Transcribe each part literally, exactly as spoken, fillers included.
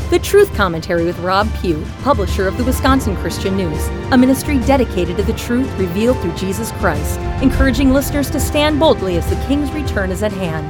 The Truth Commentary with Rob Pugh, publisher of the Wisconsin Christian News, a ministry dedicated to the truth revealed through Jesus Christ, encouraging listeners to stand boldly as the King's return is at hand.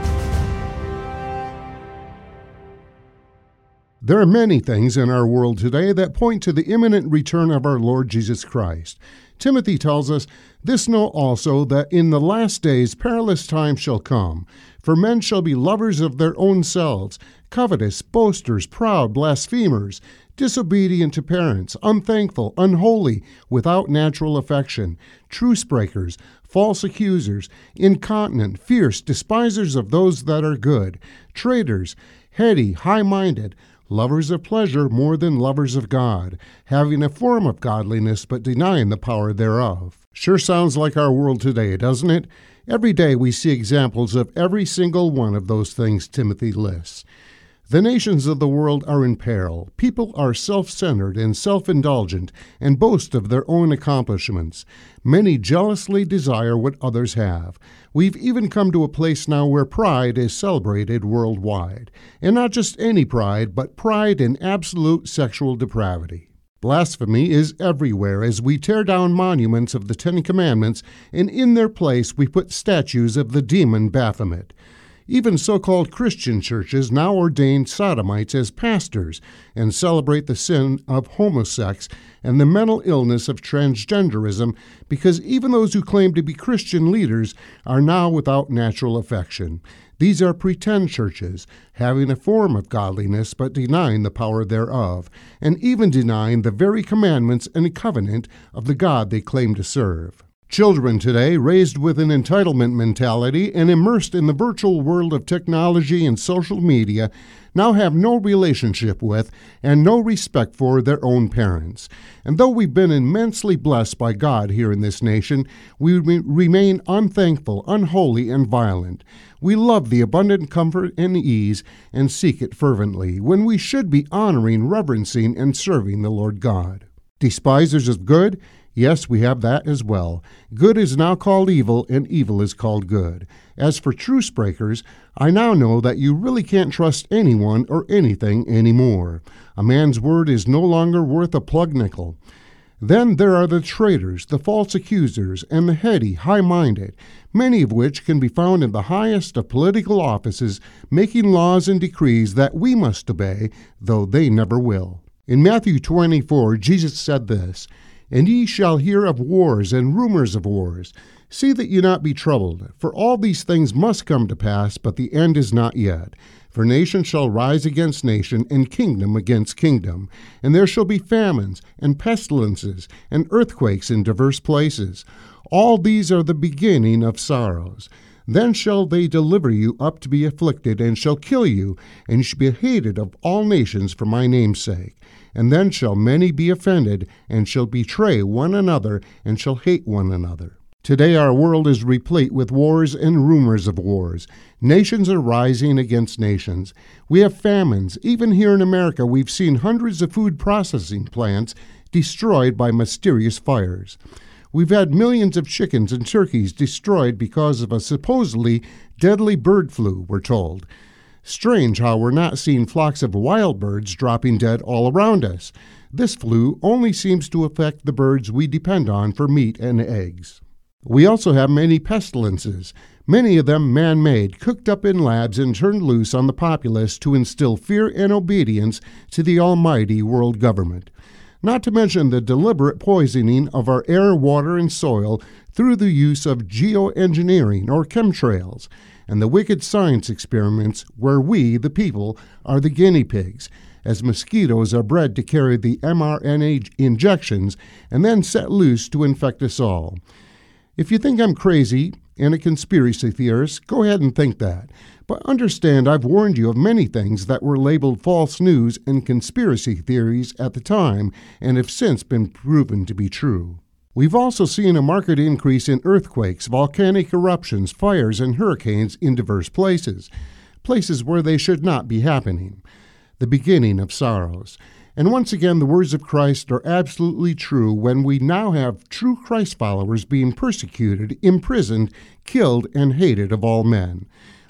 There are many things in our world today that point to the imminent return of our Lord Jesus Christ. Timothy tells us, "This know also, that in the last days perilous times shall come. For men shall be lovers of their own selves, covetous, boasters, proud, blasphemers, disobedient to parents, unthankful, unholy, without natural affection, truce breakers, false accusers, incontinent, fierce, despisers of those that are good, traitors, heady, high-minded, lovers of pleasure more than lovers of God, having a form of godliness but denying the power thereof." Sure sounds like our world today, doesn't it? Every day we see examples of every single one of those things Timothy lists. The nations of the world are in peril. People are self-centered and self-indulgent and boast of their own accomplishments. Many jealously desire what others have. We've even come to a place now where pride is celebrated worldwide. And not just any pride, but pride in absolute sexual depravity. Blasphemy is everywhere as we tear down monuments of the Ten Commandments, and in their place we put statues of the demon Baphomet. Even so-called Christian churches now ordain sodomites as pastors and celebrate the sin of homosex and the mental illness of transgenderism, because even those who claim to be Christian leaders are now without natural affection. These are pretend churches, having a form of godliness but denying the power thereof, and even denying the very commandments and covenant of the God they claim to serve. Children today, raised with an entitlement mentality and immersed in the virtual world of technology and social media, now have no relationship with and no respect for their own parents. And though we've been immensely blessed by God here in this nation, we re- remain unthankful, unholy, and violent. We love the abundant comfort and ease and seek it fervently, when we should be honoring, reverencing, and serving the Lord God. Despisers of good? Yes, we have that as well. Good is now called evil, and evil is called good. As for truce breakers, I now know that you really can't trust anyone or anything anymore. A man's word is no longer worth a plug nickel. Then there are the traitors, the false accusers, and the heady, high-minded, many of which can be found in the highest of political offices, making laws and decrees that we must obey, though they never will. In Matthew twenty-four, Jesus said this, "And ye shall hear of wars and rumors of wars. See that ye not be troubled, for all these things must come to pass, but the end is not yet. For nation shall rise against nation, and kingdom against kingdom. And there shall be famines, and pestilences, and earthquakes in divers places. All these are the beginning of sorrows. Then shall they deliver you up to be afflicted, and shall kill you, and you shall be hated of all nations for my name's sake. And then shall many be offended, and shall betray one another, and shall hate one another." Today our world is replete with wars and rumors of wars. Nations are rising against nations. We have famines. Even here in America, we've seen hundreds of food processing plants destroyed by mysterious fires. We've had millions of chickens and turkeys destroyed because of a supposedly deadly bird flu, we're told. Strange how we're not seeing flocks of wild birds dropping dead all around us. This flu only seems to affect the birds we depend on for meat and eggs. We also have many pestilences, many of them man-made, cooked up in labs and turned loose on the populace to instill fear and obedience to the almighty world government. Not to mention the deliberate poisoning of our air, water, and soil through the use of geoengineering or chemtrails, and the wicked science experiments where we, the people, are the guinea pigs, as mosquitoes are bred to carry the mRNA injections and then set loose to infect us all. If you think I'm crazy and a conspiracy theorist, go ahead and think that. But understand I've warned you of many things that were labeled false news and conspiracy theories at the time and have since been proven to be true. We've also seen a marked increase in earthquakes, volcanic eruptions, fires, and hurricanes in diverse places, places where they should not be happening. The beginning of sorrows. And once again, the words of Christ are absolutely true when we now have true Christ followers being persecuted, imprisoned, killed, and hated of all men.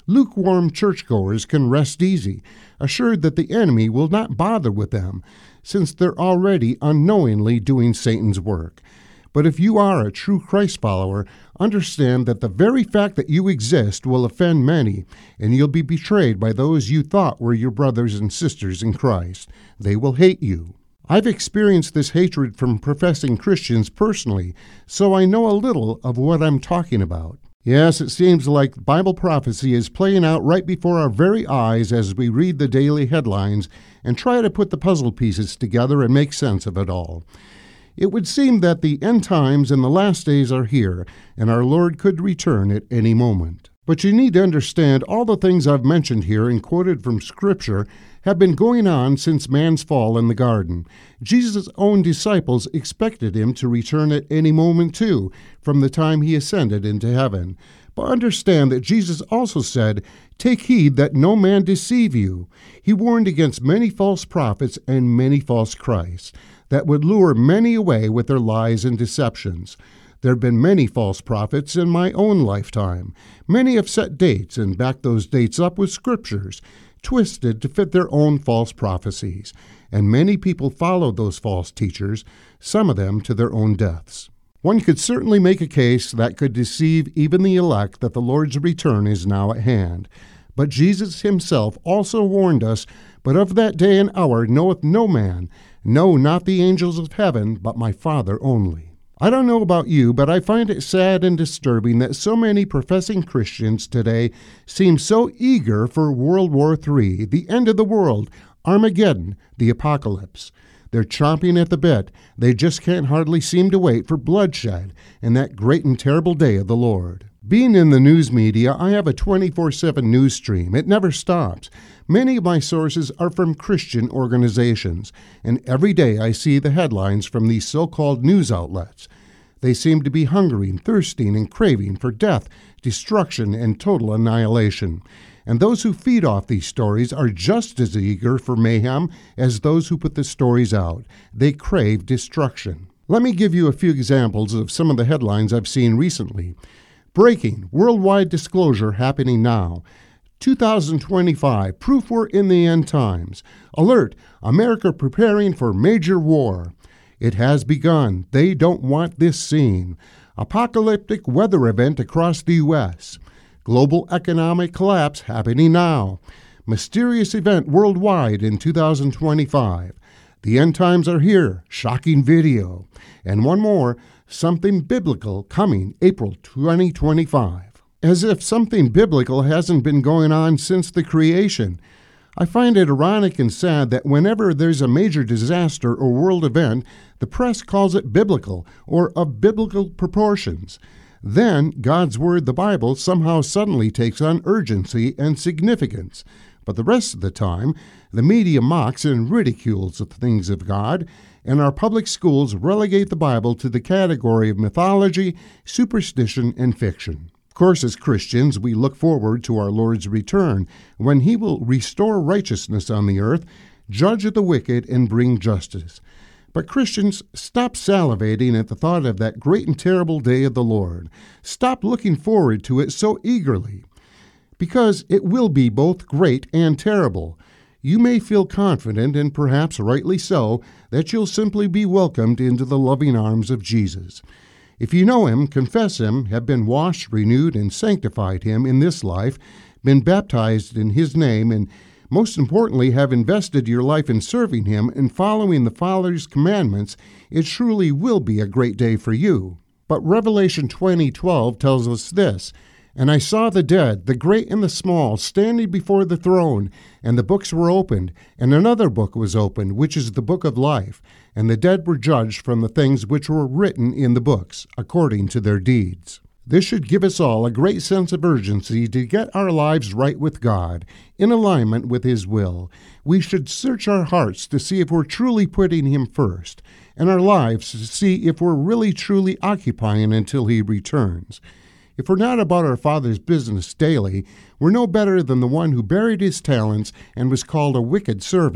lukewarm churchgoers can rest easy, assured that the enemy will not bother with them, since they're already unknowingly doing Satan's work. But if you are a true Christ follower, understand that the very fact that you exist will offend many, and you'll be betrayed by those you thought were your brothers and sisters in Christ. They will hate you. I've experienced this hatred from professing Christians personally, so I know a little of what I'm talking about. Yes, it seems like Bible prophecy is playing out right before our very eyes as we read the daily headlines and try to put the puzzle pieces together and make sense of it all. It would seem that the end times and the last days are here, and our Lord could return at any moment. But you need to understand all the things I've mentioned here and quoted from Scripture have been going on since man's fall in the garden. Jesus' own disciples expected him to return at any moment too, from the time he ascended into heaven. But understand that Jesus also said, "Take heed that no man deceive you." He warned against many false prophets and many false Christs that would lure many away with their lies and deceptions. There have been many false prophets in my own lifetime. Many have set dates and backed those dates up with scriptures, twisted to fit their own false prophecies. And many people followed those false teachers, some of them to their own deaths. One could certainly make a case that could deceive even the elect that the Lord's return is now at hand. But Jesus himself also warned us, "But of that day and hour knoweth no man, no, not the angels of heaven, but my Father only." I don't know about you, but I find it sad and disturbing that so many professing Christians today seem so eager for World War Three, the end of the world, Armageddon, the apocalypse. They're chomping at the bit. They just can't hardly seem to wait for bloodshed and that great and terrible day of the Lord. Being in the news media, I have a twenty-four seven news stream. It never stops. Many of my sources are from Christian organizations, and every day I see the headlines from these so-called news outlets. They seem to be hungering, thirsting, and craving for death, destruction, and total annihilation. And those who feed off these stories are just as eager for mayhem as those who put the stories out. They crave destruction. Let me give you a few examples of some of the headlines I've seen recently. Breaking, worldwide disclosure happening now. two thousand twenty-five, proof we're in the end times. Alert, America preparing for major war. It has begun. They don't want this seen. Apocalyptic weather event across the U S Global economic collapse happening now. Mysterious event worldwide in two thousand twenty-five. The end times are here. Shocking video. And one more, something biblical coming April twenty twenty-five. As if something biblical hasn't been going on since the creation. I find it ironic and sad that whenever there's a major disaster or world event, the press calls it biblical or of biblical proportions. Then God's Word, the Bible, somehow suddenly takes on urgency and significance. But the rest of the time, the media mocks and ridicules the things of God, and our public schools relegate the Bible to the category of mythology, superstition, and fiction. Of course, as Christians, we look forward to our Lord's return, when He will restore righteousness on the earth, judge the wicked, and bring justice. But Christians, stop salivating at the thought of that great and terrible day of the Lord. Stop looking forward to it so eagerly, because it will be both great and terrible. You may feel confident, and perhaps rightly so, that you'll simply be welcomed into the loving arms of Jesus. If you know Him, confess Him, have been washed, renewed, and sanctified Him in this life, been baptized in His name, and most importantly, have invested your life in serving Him and following the Father's commandments, it truly will be a great day for you. But Revelation twenty twelve tells us this, "And I saw the dead, the great and the small, standing before the throne, and the books were opened, and another book was opened, which is the book of life. And the dead were judged from the things which were written in the books, according to their deeds." This should give us all a great sense of urgency to get our lives right with God, in alignment with His will. We should search our hearts to see if we're truly putting Him first, and our lives to see if we're really truly occupying until He returns. If we're not about our Father's business daily, we're no better than the one who buried his talents and was called a wicked servant.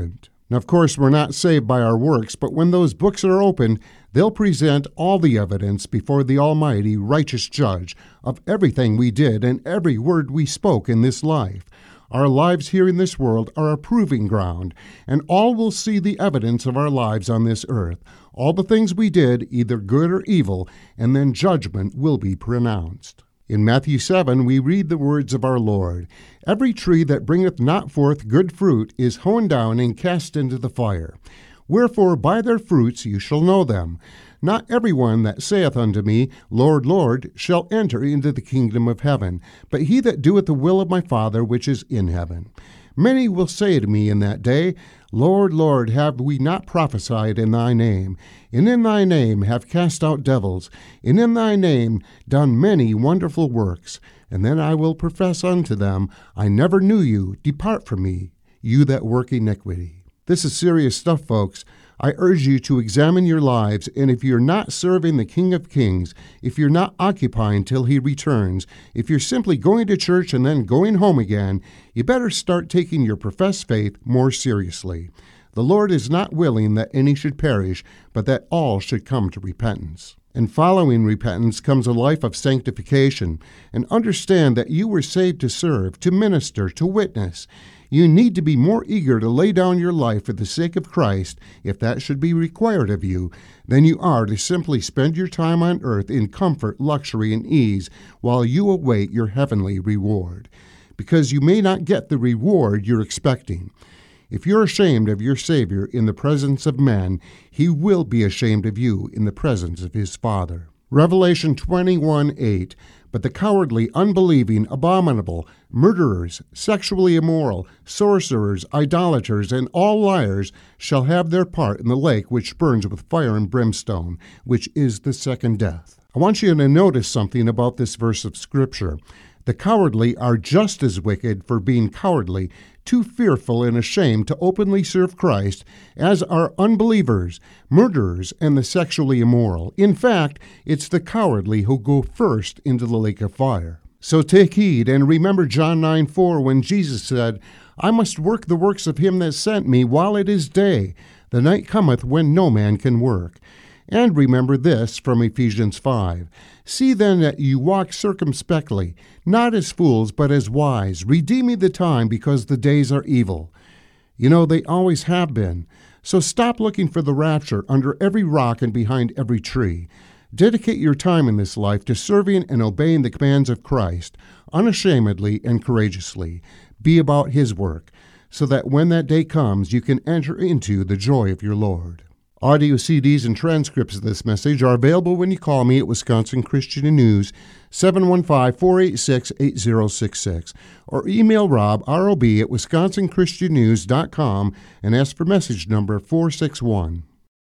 Now, of course, we're not saved by our works, but when those books are opened, they'll present all the evidence before the Almighty, righteous Judge of everything we did and every word we spoke in this life. Our lives here in this world are a proving ground, and all will see the evidence of our lives on this earth, all the things we did, either good or evil, and then judgment will be pronounced. In Matthew seven, we read the words of our Lord, "Every tree that bringeth not forth good fruit is hewn down and cast into the fire. Wherefore by their fruits you shall know them. Not every one that saith unto me, Lord, Lord, shall enter into the kingdom of heaven, but he that doeth the will of my Father which is in heaven. Many will say to me in that day, Lord, Lord, have we not prophesied in thy name? And in thy name have cast out devils, and in thy name done many wonderful works. And then I will profess unto them, I never knew you. Depart from me, you that work iniquity." This is serious stuff, folks. I urge you to examine your lives, and if you're not serving the King of Kings, if you're not occupying till he returns, if you're simply going to church and then going home again, you better start taking your professed faith more seriously. The Lord is not willing that any should perish, but that all should come to repentance. And following repentance comes a life of sanctification. And understand that you were saved to serve, to minister, to witness. You need to be more eager to lay down your life for the sake of Christ, if that should be required of you, than you are to simply spend your time on earth in comfort, luxury, and ease while you await your heavenly reward. Because you may not get the reward you're expecting. If you're ashamed of your Savior in the presence of men, he will be ashamed of you in the presence of his Father. Revelation twenty-one eight, "But the cowardly, unbelieving, abominable, murderers, sexually immoral, sorcerers, idolaters, and all liars shall have their part in the lake which burns with fire and brimstone, which is the second death." I want you to notice something about this verse of Scripture. The cowardly are just as wicked for being cowardly, too fearful and ashamed to openly serve Christ, as are unbelievers, murderers, and the sexually immoral. In fact, it's the cowardly who go first into the lake of fire. So take heed and remember John nine four when Jesus said, "I must work the works of him that sent me while it is day. The night cometh when no man can work." And remember this from Ephesians five. "See then that you walk circumspectly, not as fools, but as wise, redeeming the time, because the days are evil." You know, they always have been. So stop looking for the rapture under every rock and behind every tree. Dedicate your time in this life to serving and obeying the commands of Christ, unashamedly and courageously. Be about his work, so that when that day comes, you can enter into the joy of your Lord. Audio C Ds and transcripts of this message are available when you call me at Wisconsin Christian News, seven one five, four eight six, eight zero six six, or email Rob, R O B, at wisconsin christian news dot com and ask for message number four six one.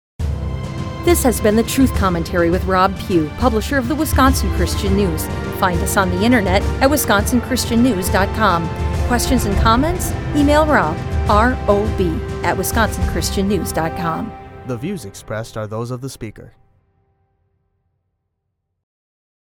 This has been the Truth Commentary with Rob Pugh, publisher of the Wisconsin Christian News. Find us on the internet at wisconsin christian news dot com. Questions and comments? Email Rob, R O B, at wisconsin christian news dot com. The views expressed are those of the speaker.